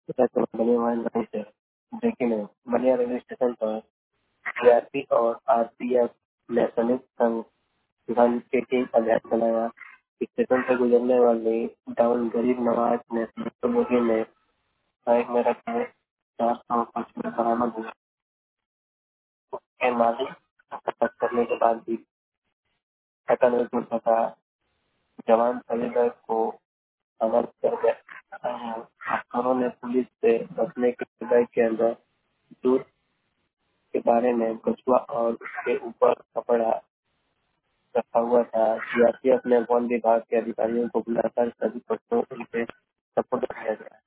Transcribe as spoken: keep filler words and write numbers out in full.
बनिया नहीं थे, लेकिन बनिया रेलवे स्टेशन पर सीआरपी और आरपीएफ ने संयुक्त संघन के टीम अभ्यास चलाया। स्टेशन से गुजरने वाली डाउन गरीब नवाज ने मुख्यमंत्री ने बाइक में रखे चार सौ पचपन बरामद हुए के मालिक हस्तक्षेप करने के बाद भी ठका नहीं टूट सका। जवान सभी बैग को अलग कर गए। अफसरों ने पुलिस से बचने के बैग के अंदर दूध के बारे में कछुआ और उसके ऊपर कपड़ा रखा हुआ था। सीआरपीएफ ने वन विभाग के अधिकारियों को बुलाकर सभी पशुओं उनके सपोर्ट किया गया।